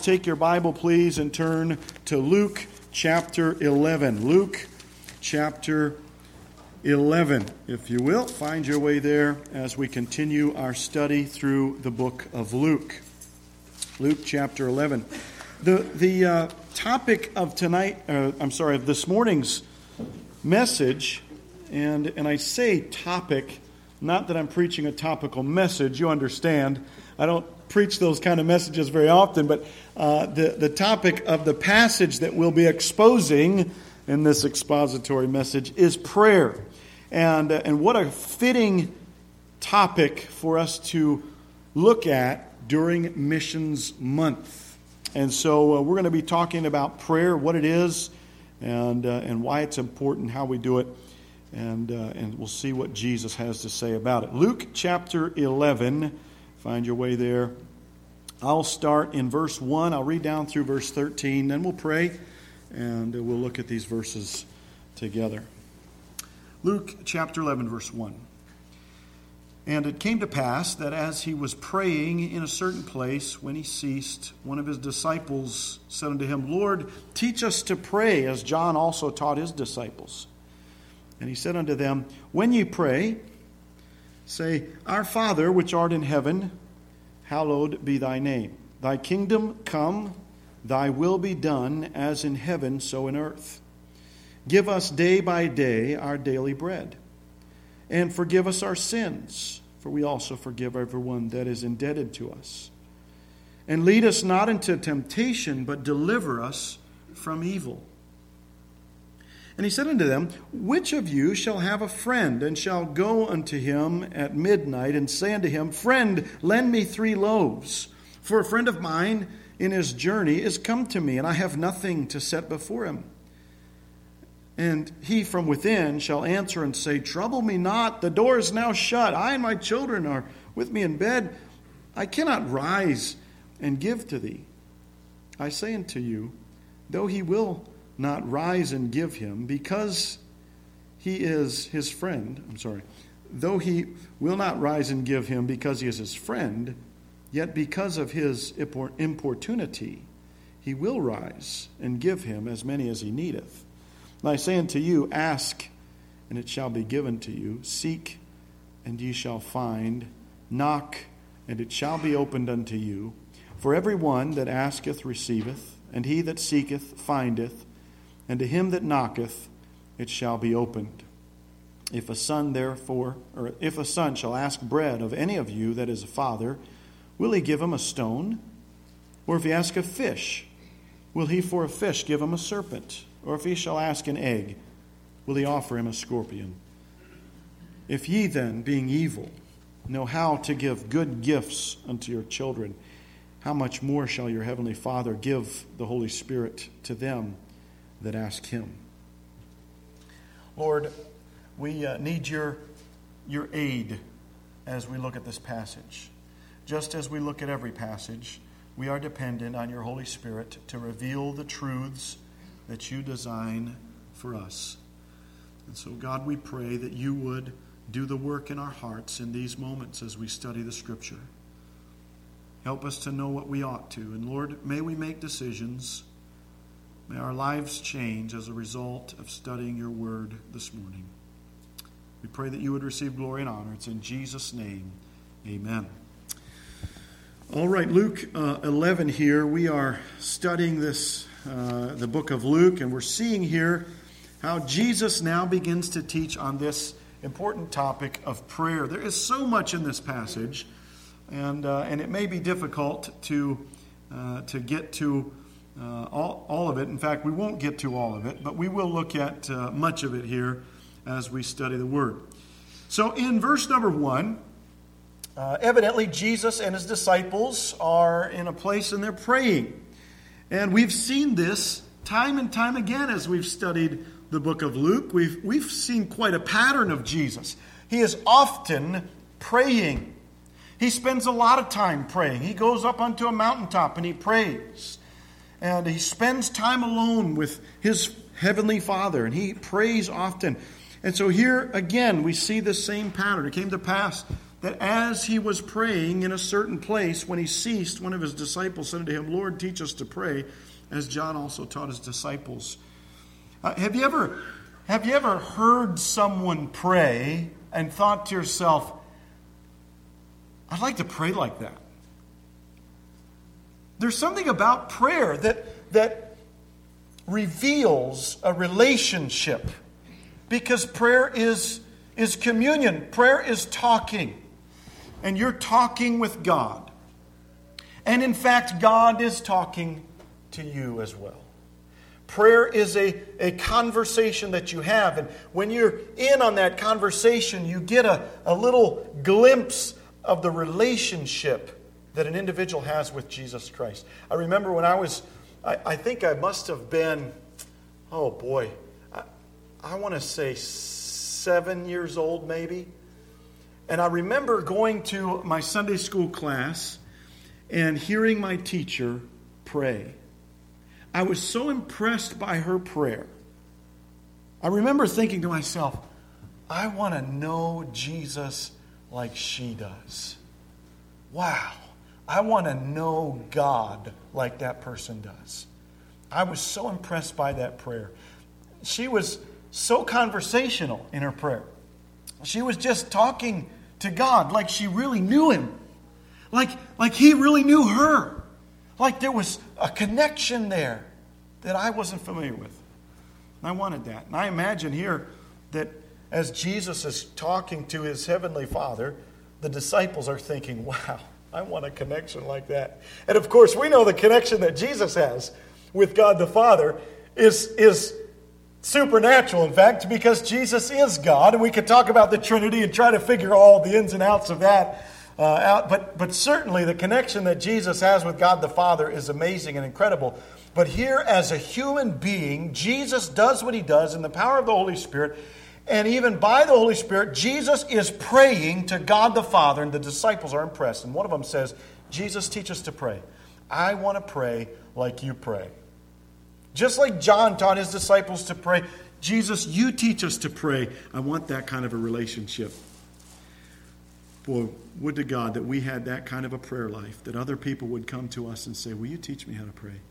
Take your Bible, please, and turn to Luke chapter 11. Luke chapter 11, if you will. Find your way there as we continue our study through the book of Luke. Luke chapter 11. The topic of of this morning's message, and I say topic, not that I'm preaching a topical message, you understand. I don't preach those kind of messages very often, but the topic of the passage that we'll be exposing in this expository message is prayer. And what a fitting topic for us to look at during Missions Month. And so we're going to be talking about prayer, what it is, and why it's important, how we do it, and we'll see what Jesus has to say about it. Luke chapter 11. Find your way there. I'll start in verse 1. I'll read down through verse 13. Then we'll pray, and we'll look at these verses together. Luke chapter 11, verse 1. And it came to pass that as he was praying in a certain place, when he ceased, one of his disciples said unto him, Lord, teach us to pray, as John also taught his disciples. And he said unto them, When ye pray, say, Our Father, which art in heaven, hallowed be thy name. Thy kingdom come, thy will be done, as in heaven, so in earth. Give us day by day our daily bread. And forgive us our sins, for we also forgive everyone that is indebted to us. And lead us not into temptation, but deliver us from evil. And he said unto them, Which of you shall have a friend, and shall go unto him at midnight, and say unto him, Friend, lend me 3 loaves, for a friend of mine in his journey is come to me, and I have nothing to set before him. And he from within shall answer and say, Trouble me not, the door is now shut, I and my children are with me in bed, I cannot rise and give to thee. I say unto you, though he will not rise and give him, because he is his friend, though he will not rise and give him because he is his friend, yet because of his importunity, he will rise and give him as many as he needeth. And I say unto you, ask, and it shall be given to you. Seek, and ye shall find. Knock, and it shall be opened unto you. For every one that asketh receiveth, and he that seeketh findeth, and to him that knocketh it shall be opened. If a son shall ask bread of any of you that is a father, will he give him a stone? Or if he ask a fish, will he for a fish give him a serpent? Or if he shall ask an egg, will he offer him a scorpion? If ye then, being evil, know how to give good gifts unto your children, how much more shall your heavenly Father give the Holy Spirit to them that ask him? Lord, we need your aid as we look at this passage. Just as we look at every passage, we are dependent on your Holy Spirit to reveal the truths that you design for us. And so, God, we pray that you would do the work in our hearts in these moments as we study the Scripture. Help us to know what we ought to. And Lord, may we make decisions. May our lives change as a result of studying your word this morning. We pray that you would receive glory and honor. It's in Jesus' name. Amen. All right, Luke 11 here. We are studying the book of Luke, and we're seeing here how Jesus now begins to teach on this important topic of prayer. There is so much in this passage, and it may be difficult to get to all of it. In fact, we won't get to all of it, but we will look at much of it here as we study the Word. So in verse number 1, evidently Jesus and his disciples are in a place and they're praying. And we've seen this time and time again as we've studied the book of Luke. We've seen quite a pattern of Jesus. He is often praying. He spends a lot of time praying. He goes up onto a mountaintop and he prays. And he spends time alone with his heavenly Father, and he prays often. And so here again we see the same pattern. It came to pass that as he was praying in a certain place, when he ceased, one of his disciples said to him, Lord, teach us to pray, as John also taught his disciples. Have you ever heard someone pray and thought to yourself, I'd like to pray like that? There's something about prayer that reveals a relationship, because prayer is communion. Prayer is talking. And you're talking with God. And in fact, God is talking to you as well. Prayer is a conversation that you have. And when you're in on that conversation, you get a little glimpse of the relationship that an individual has with Jesus Christ. I remember when I think I must have been, I want to say 7 years old maybe. And I remember going to my Sunday school class and hearing my teacher pray. I was so impressed by her prayer. I remember thinking to myself, I want to know Jesus like she does. Wow, I want to know God like that person does. I was so impressed by that prayer. She was so conversational in her prayer. She was just talking to God like she really knew Him. Like He really knew her. Like there was a connection there that I wasn't familiar with. And I wanted that. And I imagine here that as Jesus is talking to His Heavenly Father, the disciples are thinking, wow, I want a connection like that. And of course, we know the connection that Jesus has with God the Father is supernatural, in fact, because Jesus is God. And we could talk about the Trinity and try to figure all the ins and outs of that out. But certainly the connection that Jesus has with God the Father is amazing and incredible. But here, as a human being, Jesus does what He does in the power of the Holy Spirit. And even by the Holy Spirit, Jesus is praying to God the Father, and the disciples are impressed. And one of them says, Jesus, teach us to pray. I want to pray like you pray. Just like John taught his disciples to pray, Jesus, you teach us to pray. I want that kind of a relationship. Boy, would to God that we had that kind of a prayer life, that other people would come to us and say, will you teach me how to pray?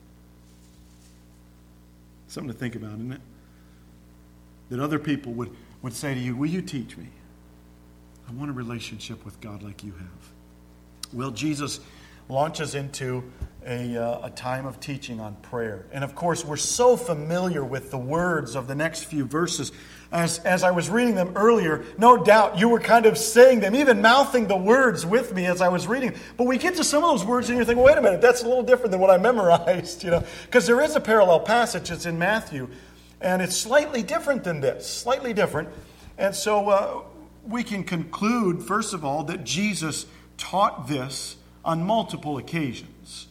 Something to think about, isn't it? That other people would say to you, will you teach me? I want a relationship with God like you have. Well, Jesus launches into a time of teaching on prayer. And of course, we're so familiar with the words of the next few verses. As I was reading them earlier, no doubt you were kind of saying them, even mouthing the words with me as I was reading. But we get to some of those words and you're thinking, wait a minute, that's a little different than what I memorized, because there is a parallel passage. It's in Matthew, and it's slightly different than this, slightly different. And so we can conclude, first of all, that Jesus taught this on multiple occasions.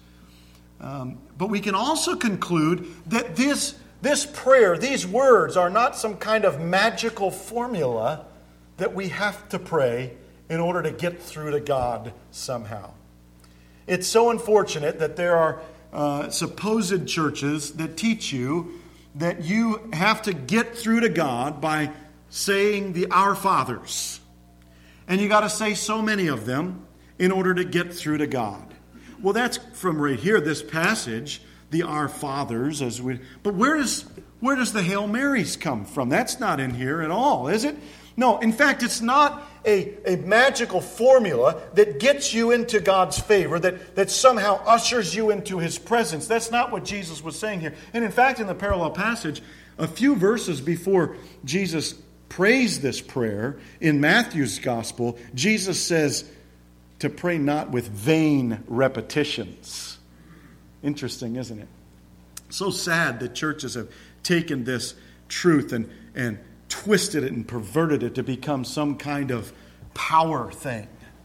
But we can also conclude that this prayer, these words, are not some kind of magical formula that we have to pray in order to get through to God somehow. It's so unfortunate that there are supposed churches that teach you that you have to get through to God by saying the Our Fathers. And you got to say so many of them in order to get through to God. Well, that's from right here, this passage, the Our Fathers. But where does the Hail Marys come from? That's not in here at all, is it? No, in fact, it's not a magical formula that gets you into God's favor, that somehow ushers you into His presence. That's not what Jesus was saying here. And in fact, in the parallel passage, a few verses before Jesus prays this prayer, in Matthew's Gospel, Jesus says to pray not with vain repetitions. Interesting, isn't it? So sad that churches have taken this truth and twisted it and perverted it to become some kind of power thing.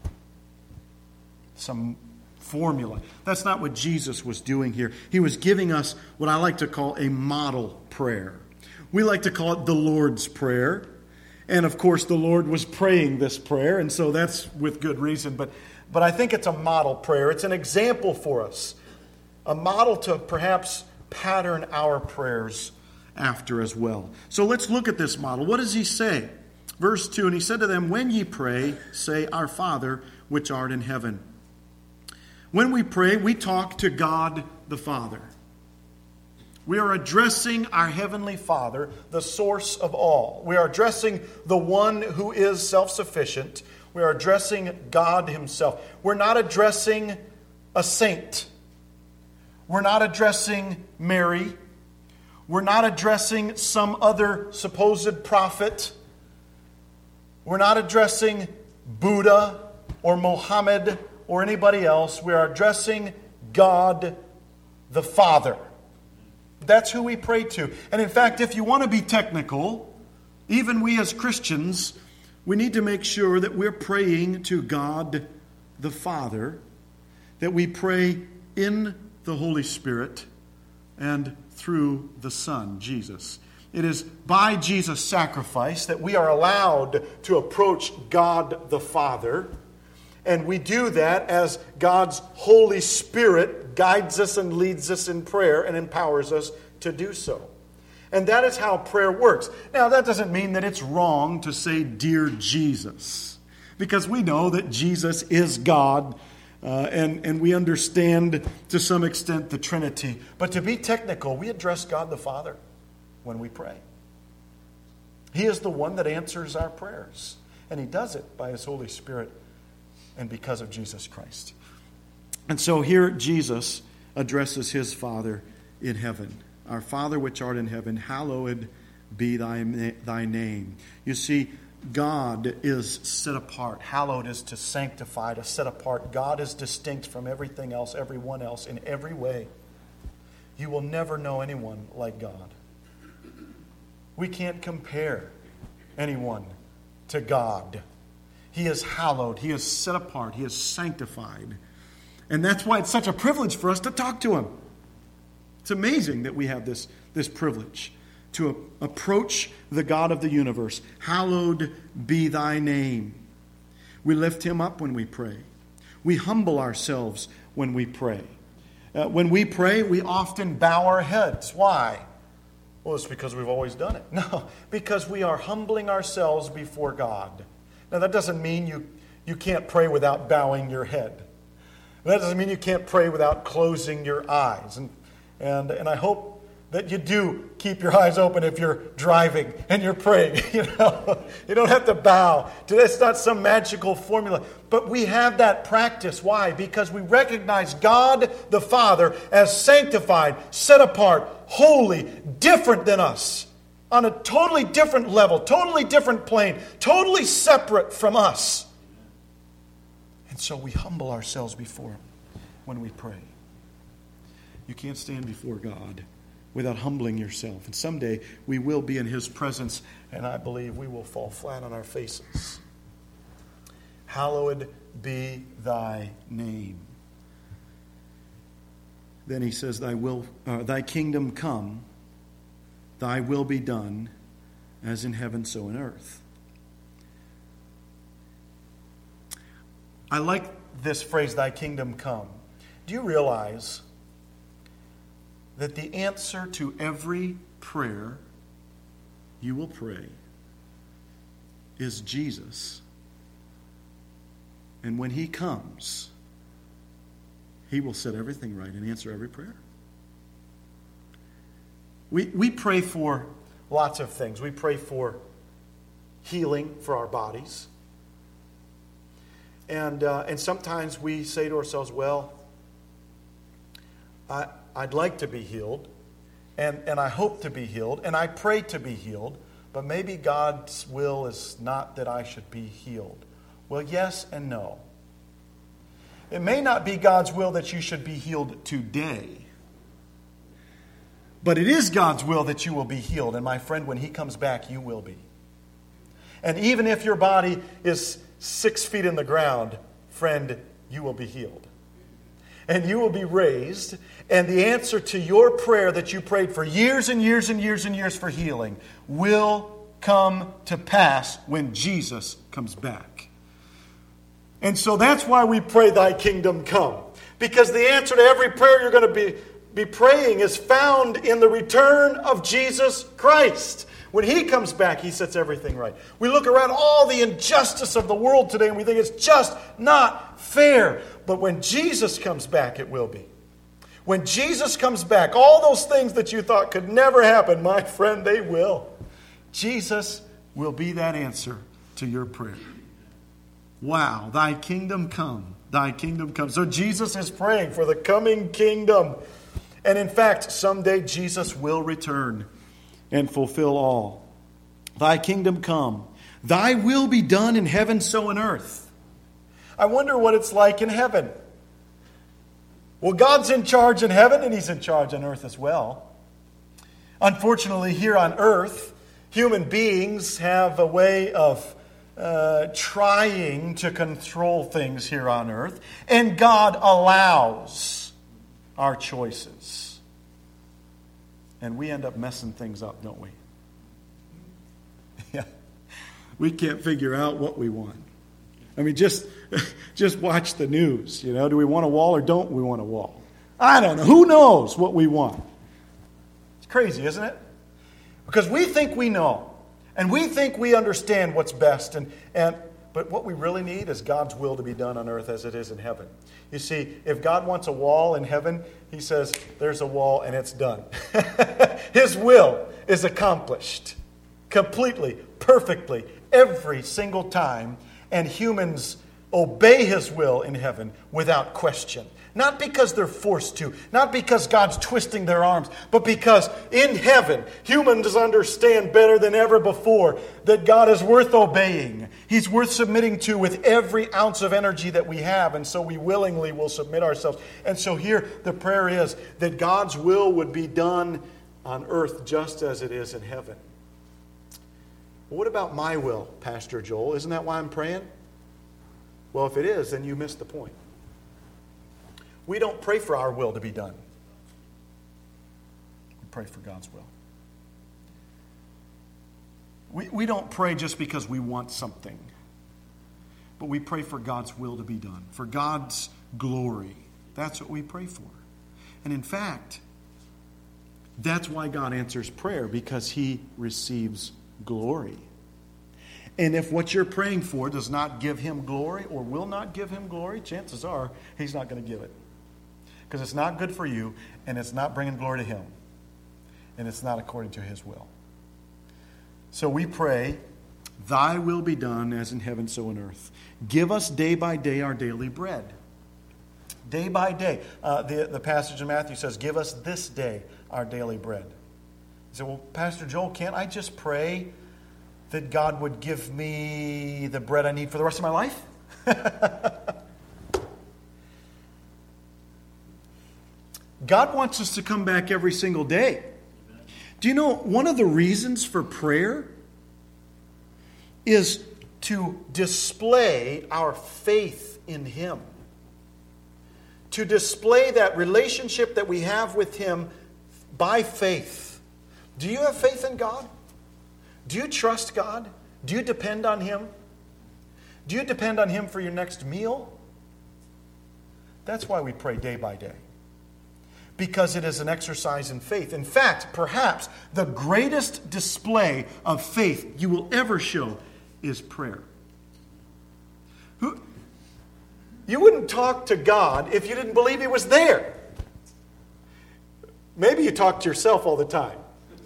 Some formula. That's not what Jesus was doing here. He was giving us what I like to call a model prayer. We like to call it the Lord's Prayer. And of course, the Lord was praying this prayer, and so that's with good reason. But I think it's a model prayer. It's an example for us. A model to perhaps pattern our prayers after as well. So let's look at this model. What does he say? Verse 2, and he said to them, when ye pray, say, Our Father, which art in heaven. When we pray, we talk to God the Father. We are addressing our Heavenly Father, the source of all. We are addressing the one who is self-sufficient. We are addressing God Himself. We're not addressing a saint. We're not addressing Mary. We're not addressing some other supposed prophet. We're not addressing Buddha or Mohammed or anybody else. We are addressing God the Father. That's who we pray to. And in fact, if you want to be technical, even we as Christians, we need to make sure that we're praying to God the Father, that we pray in the Holy Spirit and through the Son, Jesus. It is by Jesus' sacrifice that we are allowed to approach God the Father. And we do that as God's Holy Spirit guides us and leads us in prayer and empowers us to do so. And that is how prayer works. Now, that doesn't mean that it's wrong to say, Dear Jesus, because we know that Jesus is God, and we understand to some extent the Trinity. But to be technical, we address God the Father when we pray. He is the one that answers our prayers, and He does it by His Holy Spirit and because of Jesus Christ. And so here Jesus addresses His Father in heaven. Our Father which art in heaven, hallowed be thy name. You see, God is set apart. Hallowed is to sanctify, to set apart. God is distinct from everything else, everyone else, in every way. You will never know anyone like God. We can't compare anyone to God. He is hallowed. He is set apart. He is sanctified. And that's why it's such a privilege for us to talk to Him. It's amazing that we have this privilege to approach the God of the universe. Hallowed be thy name. We lift Him up when we pray. We humble ourselves when we pray. When we pray, we often bow our heads. Why? Well, it's because we've always done it. No, because we are humbling ourselves before God. Now, that doesn't mean you can't pray without bowing your head. That doesn't mean you can't pray without closing your eyes. And I hope that you do keep your eyes open if you're driving and you're praying. You don't have to bow. That's not some magical formula. But we have that practice. Why? Because we recognize God the Father as sanctified, set apart, holy, different than us, on a totally different level, totally different plane, totally separate from us. And so we humble ourselves before Him when we pray. You can't stand before God without humbling yourself. And someday we will be in His presence, and I believe we will fall flat on our faces. Hallowed be thy name. Then He says, thy kingdom come, thy will be done, as in heaven, so in earth. I like this phrase, thy kingdom come. Do you realize that the answer to every prayer you will pray is Jesus? And when He comes, He will set everything right and answer every prayer. We pray for lots of things. We pray for healing for our bodies. And sometimes we say to ourselves, well, I'd like to be healed, and I hope to be healed, and I pray to be healed, but maybe God's will is not that I should be healed. Well, yes and no. It may not be God's will that you should be healed today, but it is God's will that you will be healed. And my friend, when He comes back, you will be. And even if your body is 6 feet in the ground, friend, you will be healed. And you will be raised, and the answer to your prayer that you prayed for years and years and years and years for healing will come to pass when Jesus comes back. And so that's why we pray, thy kingdom come. Because the answer to every prayer you're going to be praying is found in the return of Jesus Christ. When He comes back, He sets everything right. We look around all the injustice of the world today and we think it's just not fair. But when Jesus comes back, it will be. When Jesus comes back, all those things that you thought could never happen, my friend, they will. Jesus will be that answer to your prayer. Wow, thy kingdom come, thy kingdom come. So Jesus is praying for the coming kingdom. And in fact, someday Jesus will return and fulfill all. Thy kingdom come, thy will be done in heaven, so in earth. I wonder what it's like in heaven. Well, God's in charge in heaven and He's in charge on earth as well. Unfortunately, here on earth, human beings have a way of trying to control things here on earth, and God allows our choices. And we end up messing things up, don't we? Yeah. We can't figure out what we want. I mean, just watch the news. You know, do we want a wall or don't we want a wall? I don't know. Who knows what we want? It's crazy, isn't it? Because we think we know. And we think we understand what's best. But what we really need is God's will to be done on earth as it is in heaven. You see, if God wants a wall in heaven, He says, there's a wall and it's done. His will is accomplished completely, perfectly, every single time. And humans obey His will in heaven without question. Not because they're forced to, not because God's twisting their arms, but because in heaven, humans understand better than ever before that God is worth obeying. He's worth submitting to with every ounce of energy that we have, and so we willingly will submit ourselves. And so here the prayer is that God's will would be done on earth just as it is in heaven. Well, what about my will, Pastor Joel? Isn't that why I'm praying? Well, if it is, then you missed the point. We don't pray for our will to be done. We pray for God's will. We don't pray just because we want something. But we pray for God's will to be done. For God's glory. That's what we pray for. And in fact, that's why God answers prayer. Because He receives glory. And if what you're praying for does not give Him glory or will not give Him glory, chances are He's not going to give it. Because it's not good for you, and it's not bringing glory to Him. And it's not according to His will. So we pray, thy will be done as in heaven, so in earth. Give us day by day our daily bread. Day by day. The passage in Matthew says, give us this day our daily bread. You say, well, Pastor Joel, can't I just pray that God would give me the bread I need for the rest of my life? God wants us to come back every single day. Do you know one of the reasons for prayer is to display our faith in Him? To display that relationship that we have with Him by faith. Do you have faith in God? Do you trust God? Do you depend on Him? Do you depend on Him for your next meal? That's why we pray day by day. Because it is an exercise in faith. In fact, perhaps the greatest display of faith you will ever show is prayer. You wouldn't talk to God if you didn't believe He was there. Maybe you talk to yourself all the time.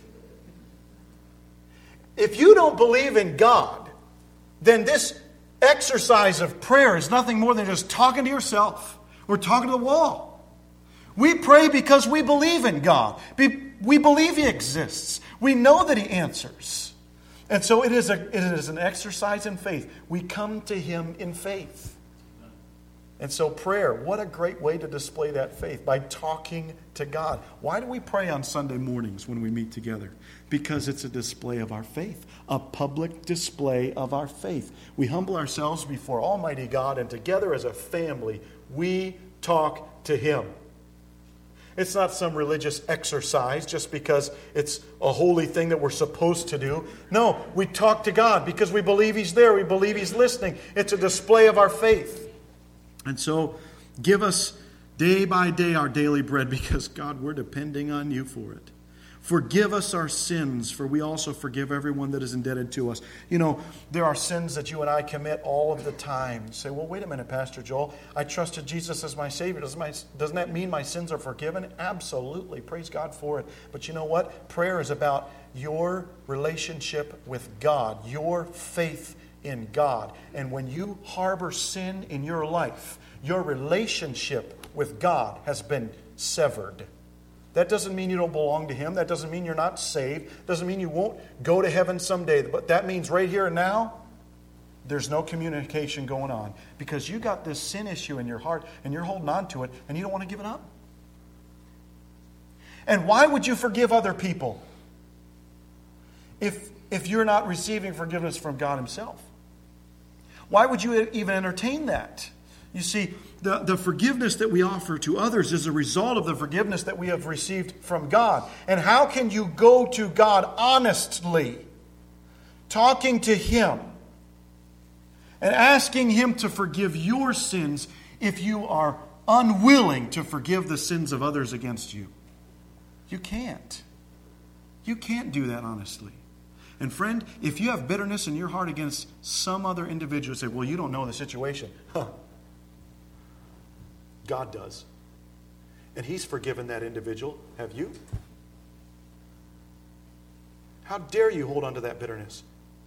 If you don't believe in God, then this exercise of prayer is nothing more than just talking to yourself or talking to the wall. We pray because we believe in God. We believe He exists. We know that He answers. And so it is an exercise in faith. We come to Him in faith. And so prayer, what a great way to display that faith, by talking to God. Why do we pray on Sunday mornings when we meet together? Because it's a display of our faith, a public display of our faith. We humble ourselves before Almighty God, and together as a family, we talk to Him. It's not some religious exercise just because it's a holy thing that we're supposed to do. No, we talk to God because we believe He's there. We believe He's listening. It's a display of our faith. And so, give us day by day our daily bread because, God, we're depending on You for it. Forgive us our sins, for we also forgive everyone that is indebted to us. You know, there are sins that you and I commit all of the time. You say, well, wait a minute, Pastor Joel. I trusted Jesus as my Savior. Doesn't that mean my sins are forgiven? Absolutely. Praise God for it. But you know what? Prayer is about your relationship with God, your faith in God. And when you harbor sin in your life, your relationship with God has been severed. That doesn't mean you don't belong to Him. That doesn't mean you're not saved. Doesn't mean you won't go to heaven someday. But that means right here and now, there's no communication going on. Because you got this sin issue in your heart, and you're holding on to it, and you don't want to give it up. And why would you forgive other people if you're not receiving forgiveness from God Himself? Why would you even entertain that? You see, the forgiveness that we offer to others is a result of the forgiveness that we have received from God. And how can you go to God honestly, talking to Him, and asking Him to forgive your sins if you are unwilling to forgive the sins of others against you? You can't. You can't do that honestly. And friend, if you have bitterness in your heart against some other individual, say, well, you don't know the situation. God does. And He's forgiven that individual. Have you? How dare you hold on to that bitterness?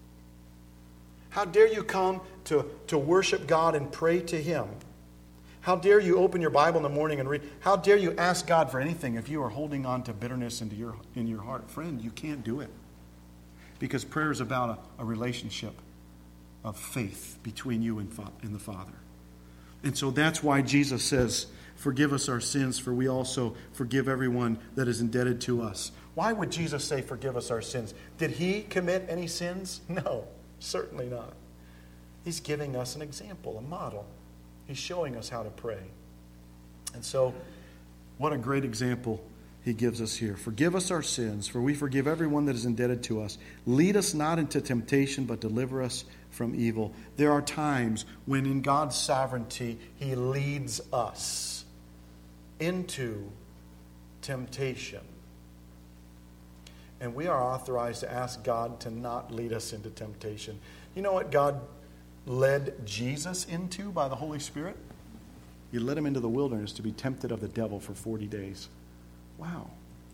How dare you come to worship God and pray to Him? How dare you open your Bible in the morning and read? How dare you ask God for anything if you are holding on to bitterness in your heart? Friend, you can't do it. Because prayer is about a relationship of faith between you and the Father. And so that's why Jesus says, forgive us our sins, for we also forgive everyone that is indebted to us. Why would Jesus say, forgive us our sins? Did He commit any sins? No, certainly not. He's giving us an example, a model. He's showing us how to pray. And so, what a great example He gives us here. Forgive us our sins, for we forgive everyone that is indebted to us. Lead us not into temptation, but deliver us from evil. There are times when in God's sovereignty, He leads us into temptation. And we are authorized to ask God to not lead us into temptation. You know what God led Jesus into by the Holy Spirit? He led Him into the wilderness to be tempted of the devil for 40 days. Wow.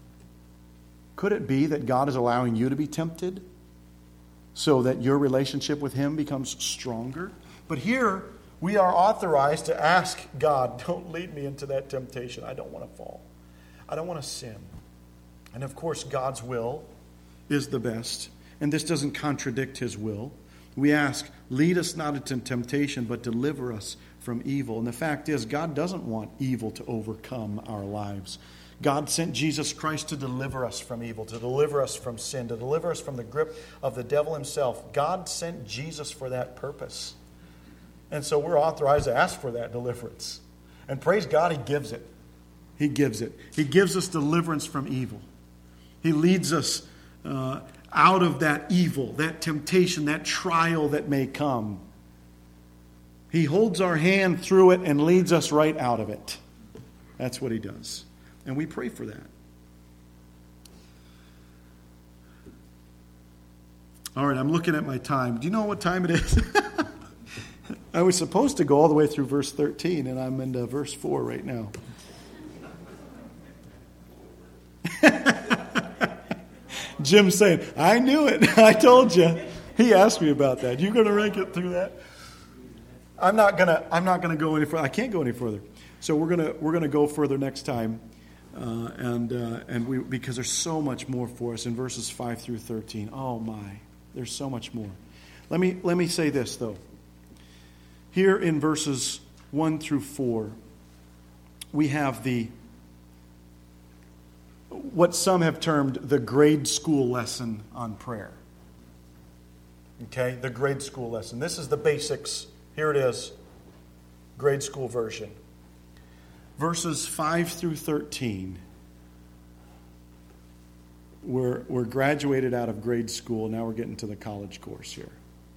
Could it be that God is allowing you to be tempted so that your relationship with Him becomes stronger? But here, we are authorized to ask God, don't lead me into that temptation. I don't want to fall. I don't want to sin. And of course, God's will is the best. And this doesn't contradict His will. We ask, lead us not into temptation, but deliver us from evil. And the fact is, God doesn't want evil to overcome our lives. God sent Jesus Christ to deliver us from evil, to deliver us from sin, to deliver us from the grip of the devil himself. God sent Jesus for that purpose. And so we're authorized to ask for that deliverance. And praise God, He gives it. He gives it. He gives us deliverance from evil. He leads us out of that evil, that temptation, that trial that may come. He holds our hand through it and leads us right out of it. That's what He does. And we pray for that. All right, I'm looking at my time. Do you know what time it is? I was supposed to go all the way through verse 13, and I'm into verse 4 right now. Jim's saying, I knew it. I told you. He asked me about that. You going to rank it through that? I'm not gonna go any further. I can't go any further. So we're gonna go further next time. Because there's so much more for us in verses 5 through 13. Oh my, there's so much more. Let me say this though. Here in verses 1 through 4, we have what some have termed the grade school lesson on prayer. Okay, the grade school lesson. This is the basics. Here it is, grade school version. Verses 5 through 13. We're graduated out of grade school. Now we're getting to the college course here.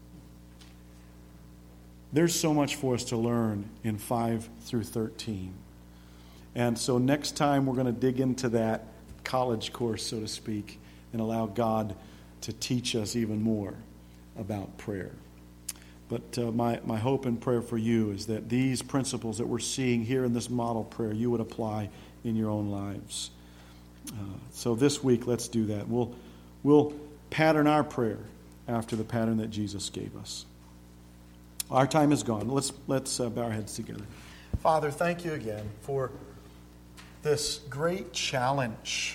There's so much for us to learn in 5 through 13. And so next time we're going to dig into that college course, so to speak, and allow God to teach us even more about prayer. But my hope and prayer for you is that these principles that we're seeing here in this model prayer, you would apply in your own lives. So this week, let's do that. We'll pattern our prayer after the pattern that Jesus gave us. Our time is gone. Let's bow our heads together. Father, thank you again for this great challenge.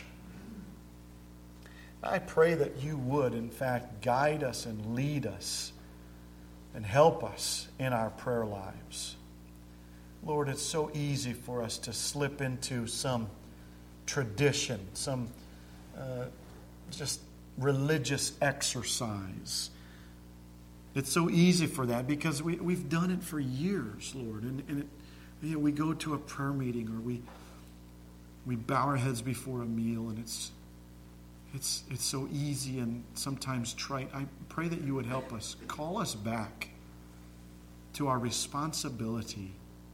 I pray that you would, in fact, guide us and lead us and help us in our prayer lives. Lord, it's so easy for us to slip into some tradition, some just religious exercise. It's so easy for that because we've done it for years, Lord. And we go to a prayer meeting or we bow our heads before a meal, and it's so easy and sometimes trite. I pray that you would help us, call us back to our responsibility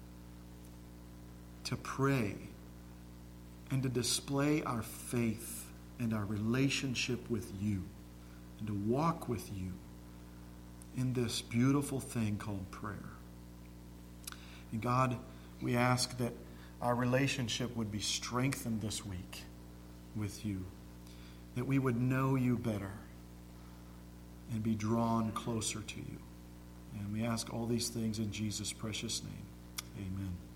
to pray and to display our faith and our relationship with you and to walk with you in this beautiful thing called prayer. And God, we ask that our relationship would be strengthened this week with you, that we would know you better and be drawn closer to you. And we ask all these things in Jesus' precious name. Amen.